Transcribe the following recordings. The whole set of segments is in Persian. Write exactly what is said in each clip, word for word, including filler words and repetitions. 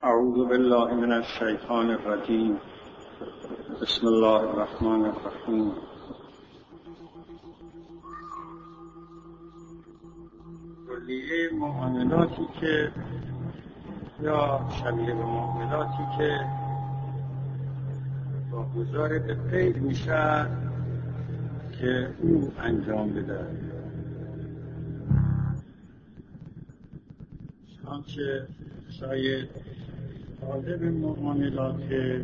اعوذ بالله من الشیطان الرجیم. بسم الله الرحمن الرحیم. کلیه معاملاتی که یا شبیه به معاملاتی که با گذار به غیر میشه که او انجام بده، چنانچه شاید طالب معاملات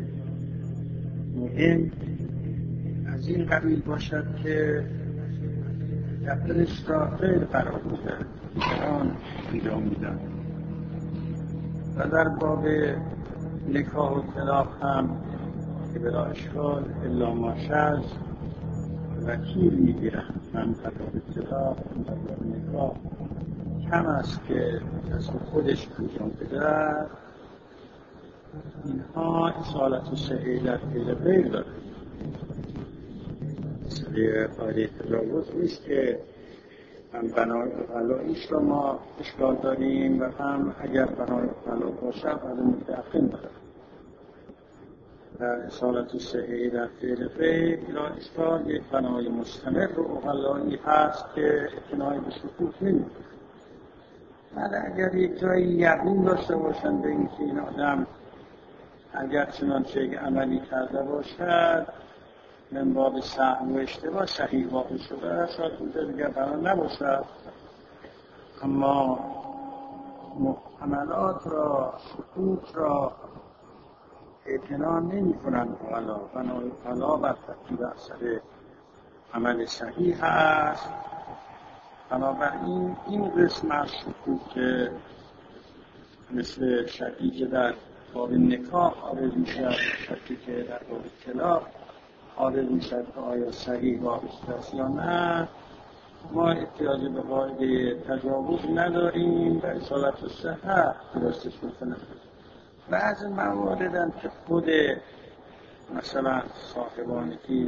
مهم از این قبیل باشد که دفترش را غیر قرار میده، دیگران انجام میدن. و در باب نکاح و طلاق هم که بلا اشکال الا ماشاء وکیل میگیرن. من در باب طلاق و در باب نکاح کم است که دست خودش انجام بده. اینها اصالت و سهیلت غیر غیر داره. مسئله قاعده تجاوز نیست که هم بنای اقلاییش را ما اشکال داریم و هم اگر بنای اقلا باشه از متعقیم داره. در اصالت و سهیلت غیر غیر اینا اشکال یک بنای مستمر و اقلایی هست که اعتنای به سکوت نمیده. ولی اگر یک جایی یقین داشته باشن به اینکه این آدم اگر چنانچه یک عملی کرده باشد من باب سهو و اشتباه صحیح واقع شده، شاید اونجا دیگر برای نباشد. اما محتملات را، سکوت را اعتنا نمی کنند. حالا بنای حالا بر ترتیب اثر عمل صحیح هست. بنابراین این قسم از سکوت که مثل شکلی که در باب نکاح عارض میشد، شکلی که در باب طلاق عارض میشد که آیا صحیح واقع است یا نه، ما احتیاج به قاعده تجاوز نداریم و اصالت الصحه درستش میکنه. بعض مواردن که خود مثلا صاحبانی که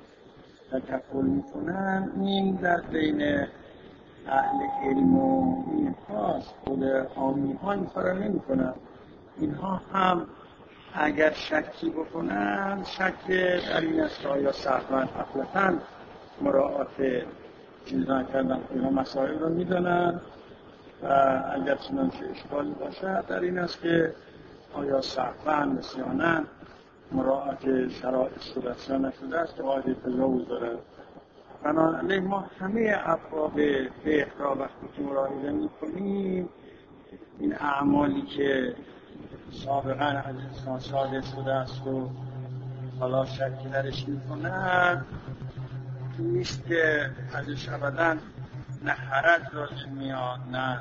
تکفل میکنن این در بین اهل علم و این خاص خود عامی ها این کار نمی کنن. اینها هم اگر شکی بکنن شک در این است آیا سهواً غفلتاً مراعات چیز نکردن. اینا مسائل رو میدانن و اگر چنانچه اشکالی باشد در این است که آیا سهواً نسیاناً مراعات شرایط شده نشده است که قاعده تجاوز داره. بنابراین ما همه ابواب فقه را وقتی که مراجعه می‌کنیم این اعمالی که سابقاً از انسان صادر شده است و حالا شکی درش می‌کنند نیست که ازش ابداً نه حرج لازم میاد، نه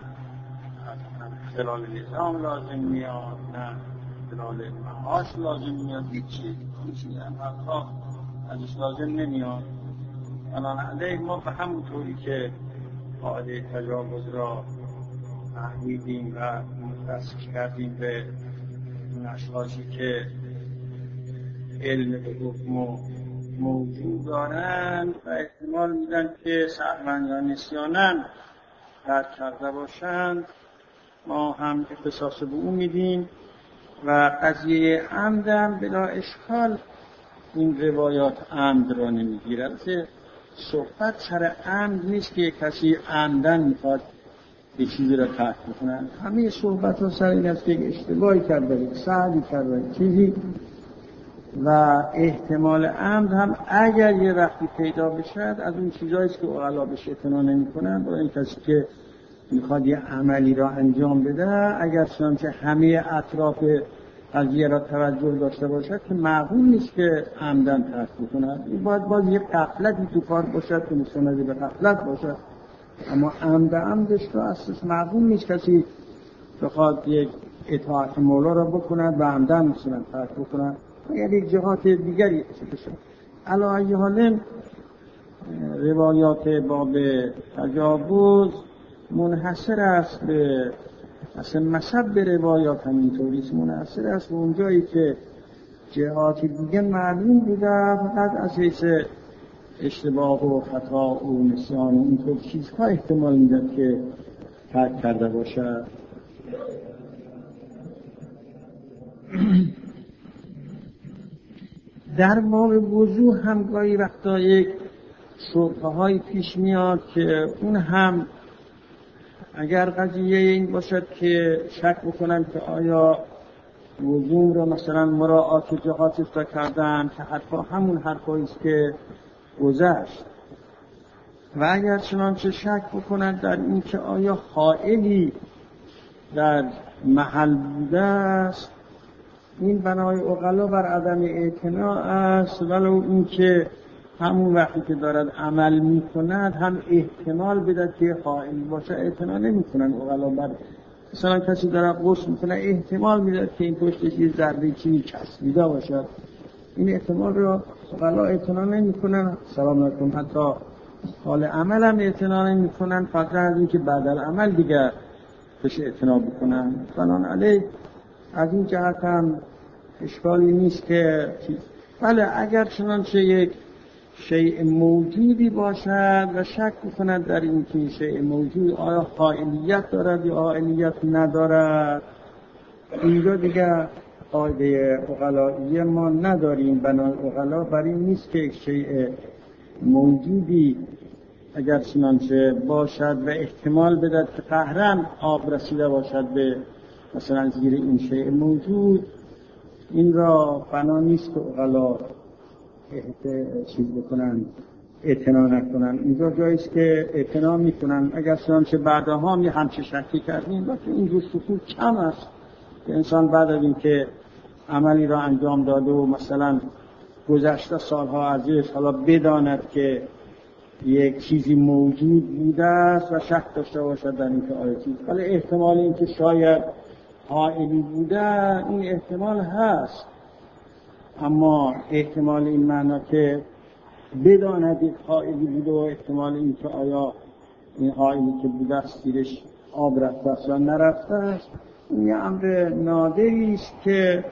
خلال نظام لازم میاد، نه خلال معاش لازم میاد. هیچی هیچی عملها ازش لازم نمیاد. بنابراین ما به همون طوری که قاعده تجاوز را فهمیدیم و متصل کردیم به اون اشخاصی که علم به حکم موجود دارند و احتمال میدن که سهواً یا نسیاناً ترک کرده باشند، ما هم اختصاص به اون میدیم. و قضیه عمدم بلا اشکال این روایات عمد را نمیگیرد. صحبت سر عمد نیست که کسی عمدن میخواد یه چیزی را ترک بکنن. همه صحبت ها سر این است که اشتباهی کرده، سهوی کرده چیزی و احتمال عمد هم اگر یه وقتی پیدا بشد از اون چیزایی است که عقلا بهش اعتنا نمی‌کنن. با این کسی که میخواد یه عملی را انجام بده اگر چنانچه همه اطراف قضیه را توجه داشته باشد که معقول نیست که عمدن ترک بکنند. این باید باز یه غفلتی تو کار باشد که مستند به غفلت باشد. اما عمد عمدش را اساس معقول نیست کسی بخواد یک اطاعت مولا را بکند و عمدن مثلا ترک بکند. یعنی یک جهات دیگری بشه. علی ای حال روایات باب تجاوز منحصر است به اصلا مصب روایات همینطوری است، منحصر است به اون جایی که جهات دیگه معلوم بوده فقط از حیث اشتباه و خطا و نسیان و اینطور چیزها احتمال میداد که ترک کرده باشه. در باب وضو هم گاهی وقتا یک شبهه‌های پیش میاد که اون هم اگر قضیه این باشد که شک بکنن که آیا وضو رو مثلا مراعات جهات افتاد کردن که حرفا همون حرفایی است که گذشت، و اگر چنانچه شک بکنن در این که آیا حائلی در محل بوده است، این بنای عقلا بر عدم اعتنا است، ولو این که همون وقتی که دارد عمل می کند هم احتمال بده که حائلی باشه. اعتنا نمی کنن عقلا بر مثلا کسی داره غسل میکنه احتمال میده که این پشتش یه ذره چیزی چسبیده باشد، این احتمال رو عقلا اعتنا نمی کنن. سلام علیکم. حتی حال عمل هم اعتنا نمی کنن، فقط از این که بعد از عمل دیگه بهش اعتنا بکنن. بنابراین از این جهت هم اشکالی نیست که بله اگر چنانچه یک شیء موجودی باشد و شک بکند در این که شیء موجود آیا حائلیت دارد یا حائلیت ندارد، اینجا دیگه قاعده عقلایی ما نداریم. بنای عقلا بر این نیست که یک شیء موجودی اگر چنانچه باشد و احتمال بدد که قهرن آب رسیده باشد به مثلا زیر این شیء موجود، این را بنا نیست که عقلا چیز بکنن اعتنا نکنن. اینجا جاییست که اعتنا میکنن. اگر چنانچه بعدها می همچه شکی کردیم و که این جور سکوت کم است که انسان بعد از این که عملی را انجام داده و مثلا گذشته سالها ازش حالا بداند که یک چیزی موجود بوده است و شک داشته باشد در این که آیا چیز، ولی احتمال این که شاید حائلی بوده این احتمال هست، اما احتمال این معنا که بداند یک حائلی بوده و احتمال این که آیا این حائلی که بوده است زیرش آب رفته است یا نرفته است، این یه امر نادری است که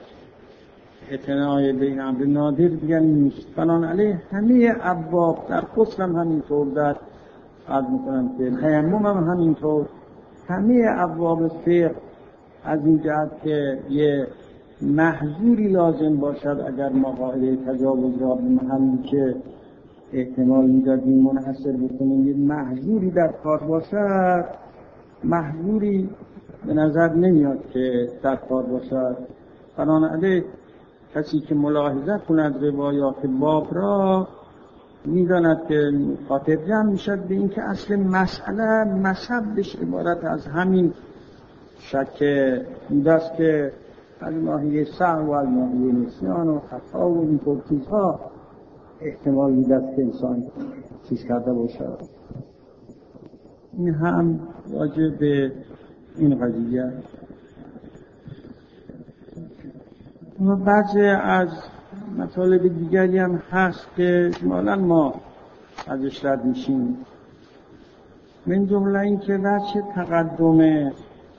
اعتنای به این امر نادر دیگر نیست. بنابراین همه ابواب در غسل هم همینطور، در عرض میکنم که تیمم هم همینطور، همه ابواب فقه از این جهت که یه محظوری لازم باشد اگر ما قاعده تجاوز را به محلی که احتمال میدادیم منحصر بکنیم، یه محظوری در کار باشد، محظوری به نظر نمیاد که در کار باشد. بنابراین کسی که ملاحظه کند روایات باب را میداند که خاطر جمع میشد به این که اصل مسئله مذهبش عبارت از همین شک بوده است که از ناحیه سهو و از ناحیه نسیان و خطا و این طور چیزها احتمال بوده است که انسان چیز کرده باشد. این هم راجع به این قضیه. و بعضی از مطالب دیگری هم هست که اجمالاً ما ازش رد میشیم، من جمله این که وجه تقدم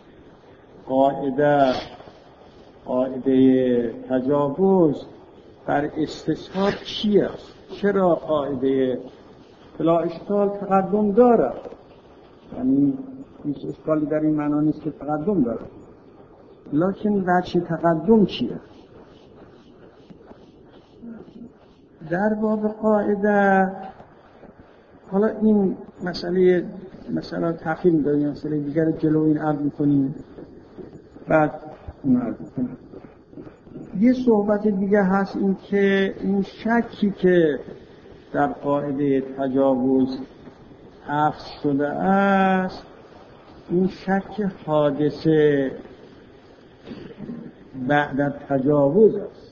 قاعده قاعده تجاوز بر استصحاب چی است؟ چرا قاعده بلا اشکال تقدم داره؟ یعنی هیچ اشکالی در این معنا نیست که تقدم داره، لکن وجه تقدم چیه؟ در باب قاعده حالا این مسئله مثلا تأخیر می‌داریم، مسئله دیگر جلو این عرض می‌کنیم بعد اون عرض می‌کنیم. یه صحبت دیگه هست، این که این شکی که در قاعده تجاوز حفظ شده است، این شک حادثه بعد از تجاوز است.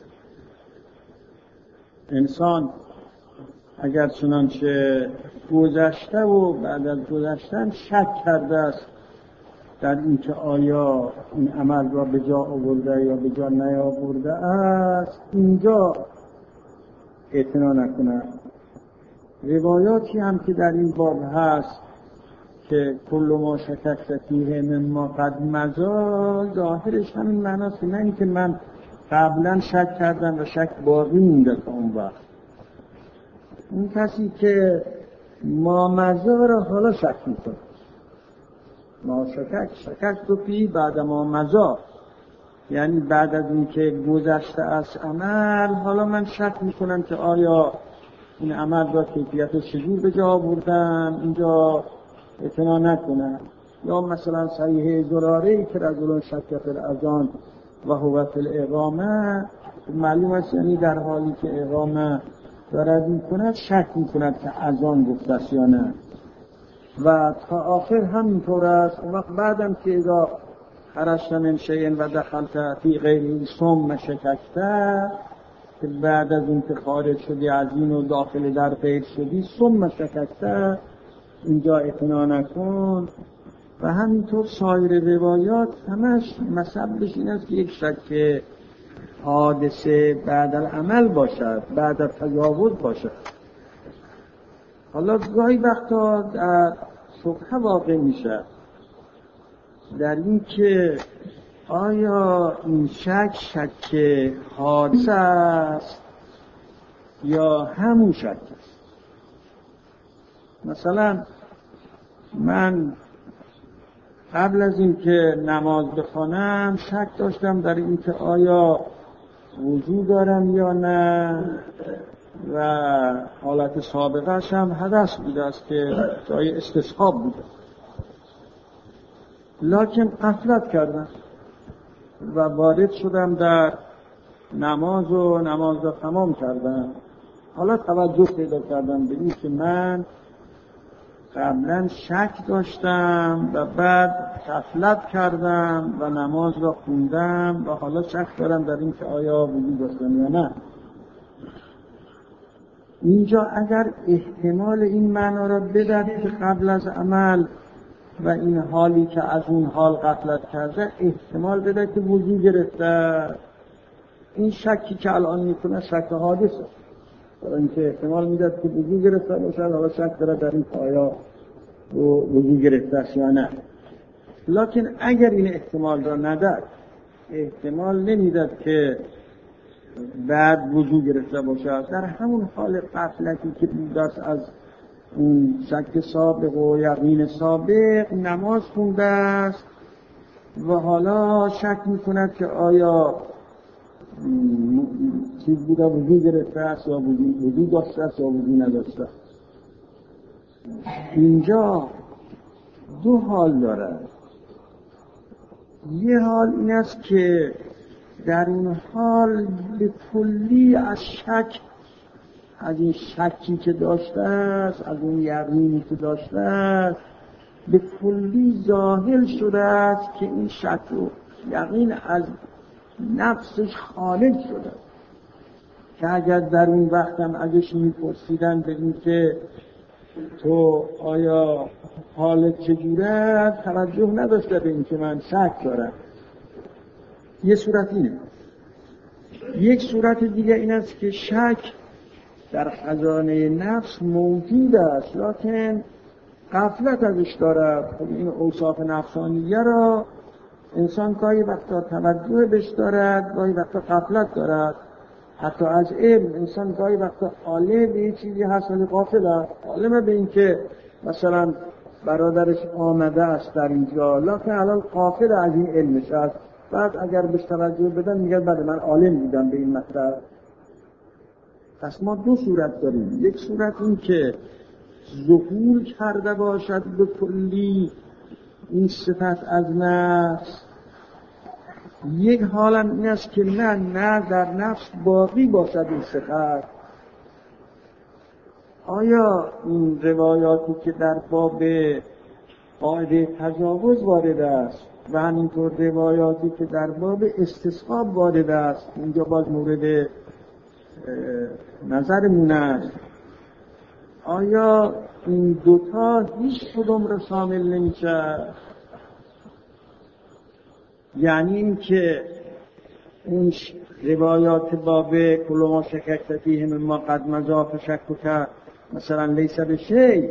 انسان اگر چنانچه گذشته و بعد از گذشتن شک کرده است در اینکه آیا این عمل را به جا آورده یا به جا نیاورده است، اینجا اعتنا نکنه. روایاتی هم که در این باب هست که کل ما شککت فیه مما قد مضی، ظاهرش همین معناست، نه اینکه من قبلا شک کردم و شک باقی مونده تا اون وقت. اون کسی که ما مضی را حالا شک میکنه، ما شکک شکک تو فی بعد ما مضی، یعنی بعد از این که گذشته از عمل، حالا من شک میکنم که آیا این عمل را کیفیت چجور به جا بردم، اینجا اعتنا نکنم. یا مثلا صحیح زراره‌ای که رجل شک فی الاذان و هو فی الاقامه، معلوم است یعنی در حالی که اقامه دارد میکند شک میکند که اذان گفته است یا نه، و تا آخر همینطور است. اون وقت بعدم که اذا خرجت من شیء و دخلت فی غیره ثم شککت، که بعد از این که خارج شدی از این و داخل در غیر شدی ثم شککت، اینجا اعتنا نکن. و همینطور سایر روایات همش مسببش این است که یک شک حادثه بعد العمل باشد، بعد از تجاوز باشد. حالا گاهی وقتا در شبهه واقع میشه در این که آیا این شک شک حادثه است یا همون شک است. مثلا من قبل از این که نماز بخوانم شک داشتم در این که آیا وضو دارم یا نه، و حالت سابقه‌اش هم حدث بوده است که جای استصحاب بوده، لکن غفلت کردم و وارد شدم در نماز و نماز را تمام کردم. حالا توجه پیدا کردم به این که من قبلا شک داشتم و بعد غفلت کردم و نماز را خوندم و حالا شک دارم در این که آیا وضو داشتم یا نه. اینجا اگر احتمال این معنا را بدهد که قبل از عمل و این حالی که از اون حال غفلت کرده احتمال بده که وضو گرفته، این شکی که الان میکنه شک حادثه، برای اینکه احتمال میداد که وضو گرفته باشه، حالا شک داره در این آیا وضو گرفته است یا نه. لکن اگر این احتمال را نداد، احتمال نمیداد که بعد وضو گرفته باشه، در همون حال غفلتی که بود از اون شک سابق و یقین سابق نماز خونده است و حالا شک میکند که آیا چیز بوده وضو گرفته است یا وضو داشته است یا وضو نداشته. اینجا دو حال داره. یه حال این است که در اون حال به کلی از شک، از این شکی که داشته است، از اون یقینی که داشته است، به کلی ظاهر شده است که این شک و یقین از نفسش خارج شده، که اگر در اون وقت هم ازش میپرسیدن به این که تو آیا حالت چجوره، توجه نداشته به این که من شک دارم. یه صورت اینه. یک صورت دیگه این است که شک در خزانه نفس موجود است لکن غفلت ازش داره. خب این اوصاف نفسانیه را انسان گاهی وقتا توجه بهش دارد، گاهی وقتا غفلت دارد. حتی از علم انسان گاهی وقتا عالم به یه چیزی هست ولی غافل است، عالم به این که مثلا برادرش آمده است در اینجا لکن الان غافل از این علمش است. بعد اگر بهش توجه بدن میگه بله من عالم بودم به این مطلب. پس ما دو صورت داریم. یک صورت این که ظهور کرده باشد به کلی این صفت از نفس. یک حالم این است که نه نه در نفس باقی باشد این صفت. آیا این روایاتی که در باب قاعده تجاوز وارد است و همینطور روایاتی که در باب استصحاب وارد است، اینجا باز مورد نظرمون است، آیا این دوتا هیچ کدوم را شامل نمیشه؟ یعنی این که اون روایات باب کل ما شککت فیه مما قد مضی فشکک مثلا لیس بشیء،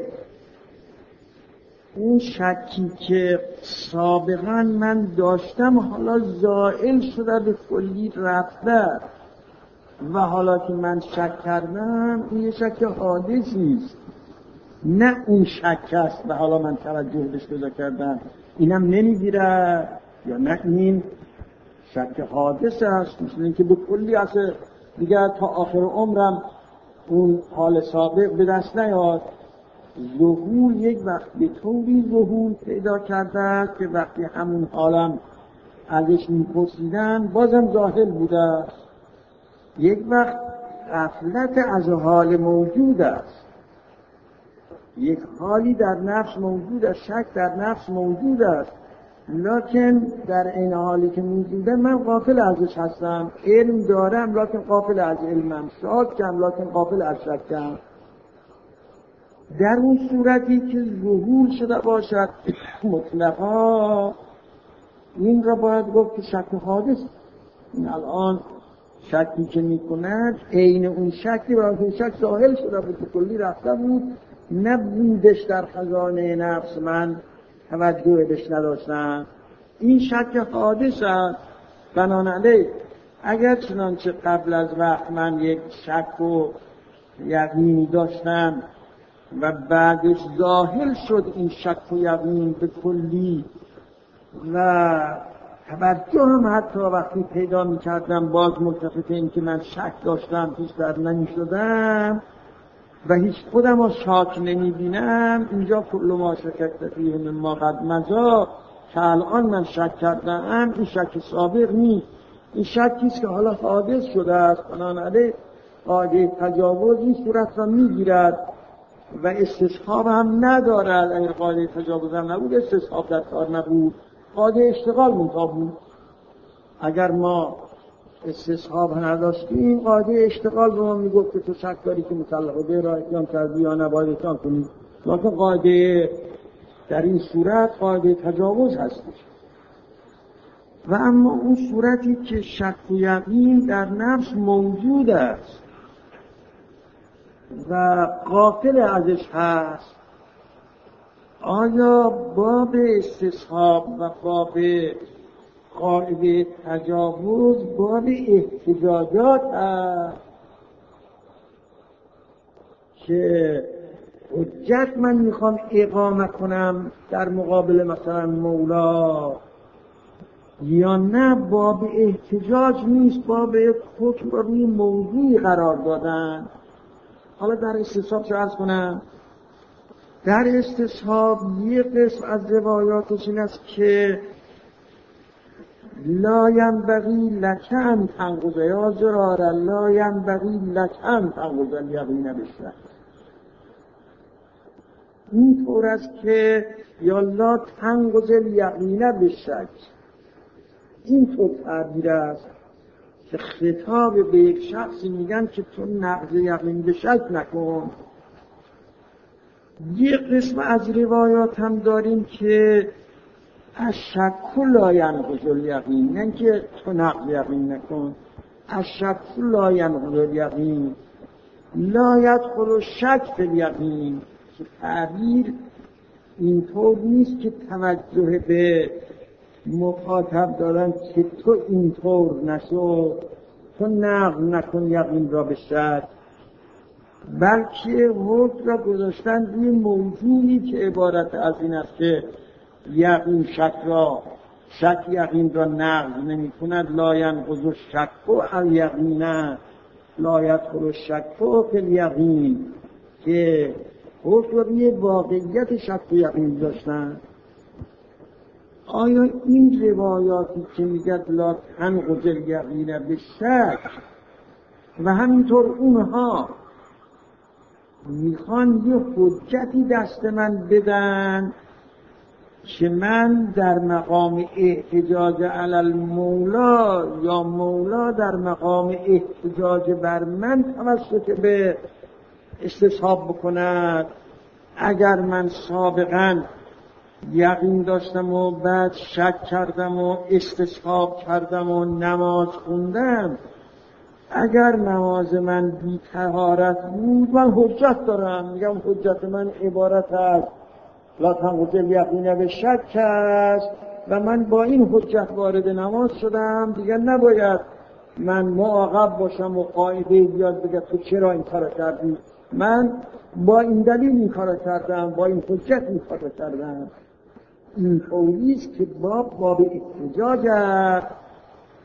اون شکی که سابقا من داشتم حالا زائل شده به کلی رفته و حالا که من شک کردم این یه شک حادثی است، نه اون شک است و حالا من توجه بهش پیدا کردم اینم نمیگیره، یا نه این شک حادث است، مثل اینکه به کلی اصلا دیگر تا آخر عمرم اون حال سابق به دست نیاد. ظهور یک وقت به طوری ظهور پیدا کرده است که وقتی همون حالم ازش میپرسیدن بازم ظاهر بوده است. یک وقت غفلت از حال موجود است، یک حالی در نفس موجود است، شک در نفس موجود است، لکن در این حالی که موجوده من غافل ازش هستم. علم دارم لکن غافل از علمم، شاکم لکن غافل از شکم. در اون صورتی که ظهور شده باشد مطلقا، این را باید گفت که شک حادث. این الان شکی که میکند عین اون شکی باید اون شک ظاهر شده بود، کلی رفته بود، نبودش در خزانه نفس من توجه بهش نداشتم. این شک حادث است. بنابراین اگر چنانچه قبل از وقت من یک شک و یقینی داشتم و بعدش ظاهر شد این شک و یقین به کلی و توجه هم حتی وقتی پیدا می کردم باز ملتفت این که من شک داشتم پیش در نمی شدم و هیچ خودم رو شاک نمی بینم، اینجا کل ما شککت فیه مما قد مضی که الان من شک کردم، این شک سابق نیست، این شکیست که حالا حادث شده است. بنابراین قاعده تجاوز این صورت را می گیرد و استصحاب هم ندارد. اگر قاعده تجاوز هم نبود استصحاب در کار نبود، قاعده اشتغال منتها بود. اگر ما استصحاب نداشتیم قاعده اشتغال به ما میگفت که تو شک داری که مطلقه به را احکام کردی یا نباید احکام کنی، لیکن قاعده در این صورت قاعده تجاوز هستش. و اما اون صورتی که شک و یقین در نفس موجود است و غافل ازش هست، آیا باب استصحاب و باب قاعده تجاوز باب احتجاجات هست که حجت من میخوام اقامه کنم در مقابل مثلا مولا، یا نه باب احتجاج نیست، باب حکم رو روی موضوعی قرار دادن؟ حالا در استصحاب چه عرض کنم؟ در استصحاب یک قسم از روایاتش این است که لا ینبغی لک ان تنقض یا زرار لا ینبغی لک ان تنقض الیقین بالشک. این طور است که یا لا تنقض الیقین بالشک، این طور تعبیر است که خطاب به یک شخصی میگن که تو نقض یقین به شک نکن. یک قسم از روایات هم داریم که الشک لا ینقض الیقین، نه که تو نقض یقین نکن، الشک لا ینقض الیقین لا یدخل الشک فی الیقین، که تعبیر اینطور نیست که توجه به مخاطب دارن که تو اینطور نشو، تو نقض نکن یقین را به شک، بلکه حکم را گذاشتن روی موضوعی که عبارت از این است که یقین شک را شک یقین را نقض نمی کند. لا ینقض الشک الیقین لا یدخل الشک فی الیقین، که حکم را روی واقعیت شک و یقین داشتن. آیا این روایاتی که میگه لا تنقض الیقین به شک و همینطور اونها میخوان یه حجتی دست من بدن که من در مقام احتجاج علی المولا یا مولا در مقام احتجاج بر من توسط به استصحاب بکند، اگر من سابقا یقین داشتم و بعد شک کردم و استصحاب کردم و نماز خوندم، اگر نماز من بی طهارت بود من حجت دارم، میگم حجت من عبارت از لا تنقض الیقین به شک است و من با این حجت وارد نماز شدم، دیگر نباید من معاقب باشم و قاعده بیاد بگه تو چرا این کارو کردی، من با این دلیل این کارو کردم، با این حجت این کارو کردم. این طوریست که باب باب احتجاج است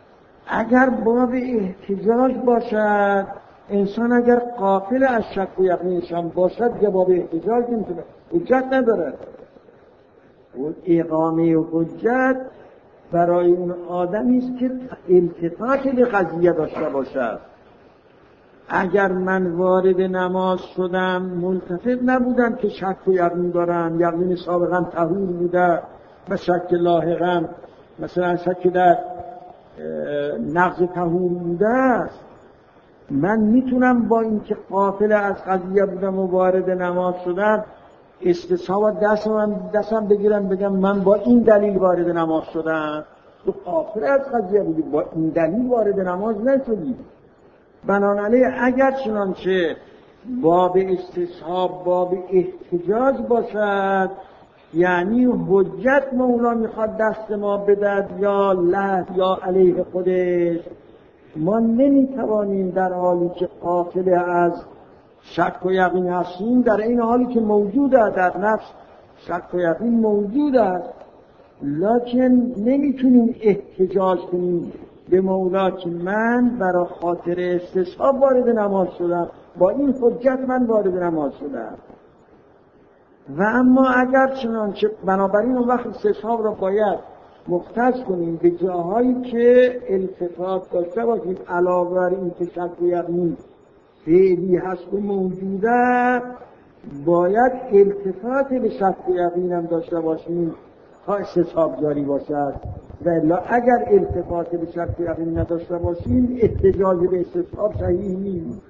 اگر باب احتجاج باشد، انسان اگر غافل از شک و یقینشان باشد که باب احتجاج نمیتونه، حجت نداره. اون اقامه و حجت برای اون آدمی است که التفات به قضیه داشته باشد. اگر من وارد نماز شدم ملتفت نبودم که شک و یقین دارم، یقین سابقا طهور بوده و شک لاحقا مثلا شک در نقض طهور بوده است، من میتونم با اینکه غافل از قضیه بودم و وارد نماز شدم استصحاب دستم دستم بگیرم بگم من با این دلیل وارد نماز شدم. تو غافل از قضیه بودی، با این دلیل وارد نماز نشدی. بنابراین اگر چنانچه باب استصحاب باب احتجاج باشد، یعنی حجت مولا میخواد دست ما بدهد یا له یا علیه خودش، ما نمیتوانیم در حالی که غافل از شک و یقین هستیم، در این حالی که موجود است در نفس شک و یقین موجود است، لکن نمیتونیم احتجاج کنیم به مولا که من برای خاطر استصحاب وارد نماز شدم، با این حجت من وارد نماز شدم. و اما اگر چنانچه بنابراین اون وقت استصحاب را باید مختص کنیم به جاهایی که التفات داشته باشیم، علاوه بر این که شک و یقین فعلی هست و موجوده، باید التفات به شک و یقین هم داشته باشیم تا استصحاب جاری باشد. و الا اگر التفات به شک و یقین نداشته باشیم احتجاج به استصحاب صحیح نیست.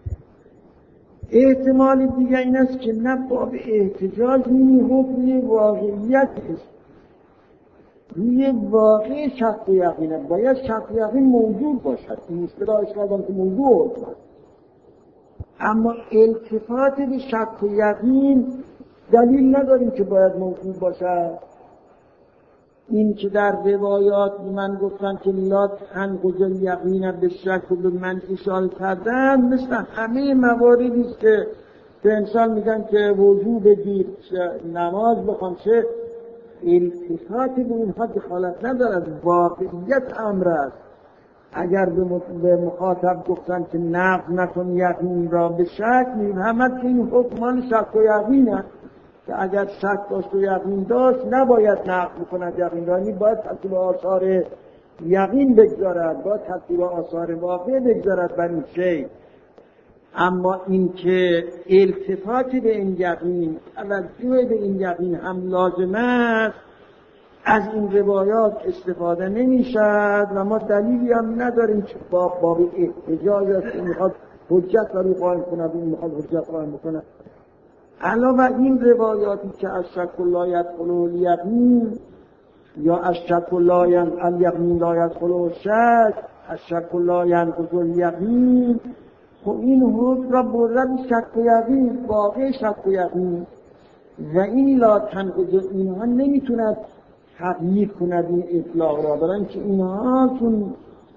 احتمال دیگه این است که نه باب احتجاج نیمی حکم واقعیت است، روی واقع شک و یقینه، باید شک و یقین موجود باشد. این اصطلاح اشکال که موضوع است، اما التفات به شک و یقین دلیل نداریم که باید موجود باشد. این که در روایات من گفتم که لا تنقض الیقین بالشک و من اشاره کردن، مثل همه مواردی است که به انسان میگن که وجوب دید نماز بخوان، چه التفات به اینها دخالت ندارد، واقعیت امر است. اگر به مخاطب گفتن که نقض نکن یقین را به شک، میفهمد که این حکمان شک و یقین است، که اگر شک داشت و یقین داشت نباید نقض کند یقین را، یعنی باید ترتیب آثار یقین بگذارد، باید ترتیب آثار واقع بگذارد بر این شی. اما این که التفاتی به این یقین، توجه به این یقین هم لازم است، از این روایات استفاده نمی شد و ما دلیلی هم نداریم که باب باب احتجاج است که میخواد حجت برای قائم کند، این میخواد حجت قائم بکند. علاوه این روایاتی که از شک لا یدخل الیقین یا از شک لا الیقین لا یدخل شک، از شک لا ینقض الیقین، خب این حکم را برد شک و یقین، واقع شک و یقین، و این لا تنقض اینها نمیتوند تغییر کند این اطلاق را، برای اینکه اینها چون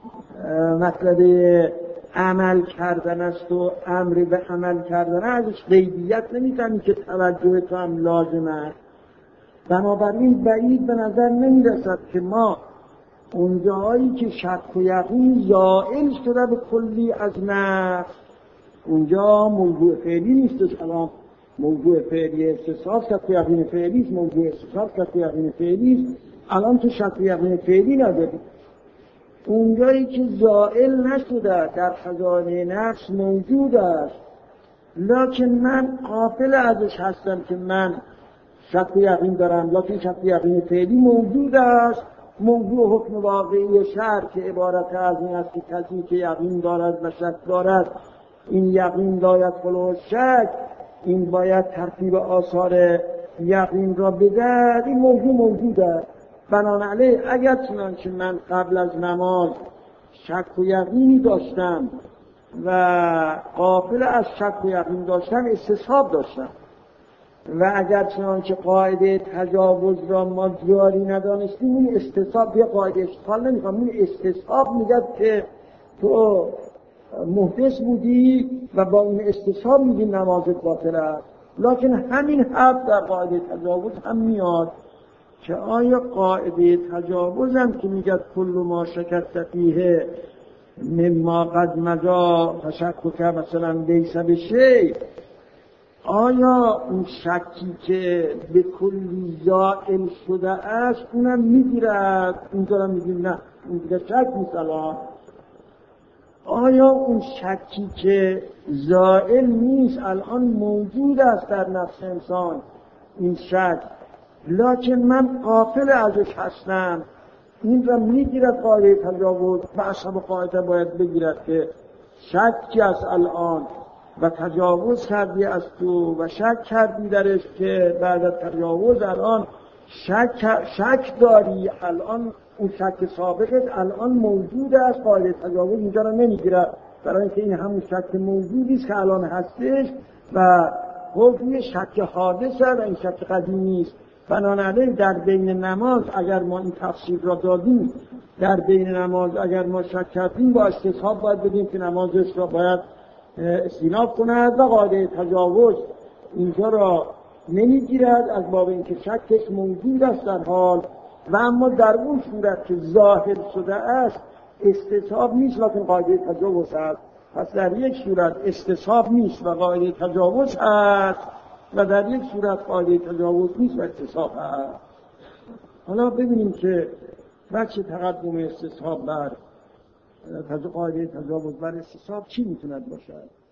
مسئله عمل کردن است و امر به عمل کردن ازش غیبیت نمیتونی که توجه تو هم لازم است. بنابراین بعید به نظر نمیرسد که ما اونجایی که شک و یقین زائل شده به کلی از نفس، اونجا موضوع فعلی نیستش. الان موضوع فعلی استصحاب شک و یقین فعلی است، موضوع استصحاب شک و یقین فعلی است. الان تو شک و یقین فعلی نداری. اونجایی که زائل نشده در خزانه نفس موجود است، لکن من غافل ازش هستم که من شک و یقین دارم، لکن شک و یقین فعلی موجود است. موضوع حکم واقعی شرع که عبارت از این است که کسی که یقین دارد و شک دارد، این یقین لا یدخل شک، این باید ترتیب آثار یقین را بدهد، این موضوع موجود است. بنابراین اگر چنانچه من قبل از نماز شک و یقینی داشتم و غافل از شک و یقین داشتم، استصحاب داشتم، و اگر چنانچه قاعده تجاوز را ما جاری ندانستیم، این استصحاب یه قاعده اشتغال نمیخوام، این استصحاب میگه که تو محدث بودی و با این استصحاب میگی نمازت باطل است. لکن همین حرف در قاعده تجاوز هم میاد که آیا قاعده تجاوز هم که میگه کل ما شکست فیه مما قد مضا تشکک مثلا لیس بشیء، آیا اون شکی که به کلی زائل شده است اونم میگیرد؟ اینجا میگیم نه اون دیگه شک نیست. الان آیا اون شکی که زائل نیست الان موجود است در نفس انسان، این شک، لکن من غافل ازش هستم، این را میگیرد قاعده تجاوز؟ و اصحاب قاعده باید بگیرد که شکی است الان و تجاوز کردی از تو و شک کردی درش که بعد از تجاوز الان شک, شک داری، الان اون شک سابقت الان موجود است، قاعده تجاوز اینجا را نمیگیرد، برای اینکه این همون شک موجودی است که الان هستش و حکم شک حادث است و این شک قدیمی است. بنابراین در بین نماز اگر ما این تفسیر را دادیم، در بین نماز اگر ما شک کردیم با استصحاب باید بدیم که نمازش را باید استیناف کند و قاعده تجاوز اینجا را نمیگیرد از باب اینکه شکش موجود است در حال، و اما در اون صورت که ظاهر شده است استصحاب نیست لکن قاعده تجاوز است. پس در یک صورت استصحاب نیست و قاعده تجاوز است و در یک صورت قاعده تجاوز نیست و استصحاب است. حالا ببینیم که بچه تقدم استصحاب بر قاعده تجاوز بر استصحاب چی میتوند باشد؟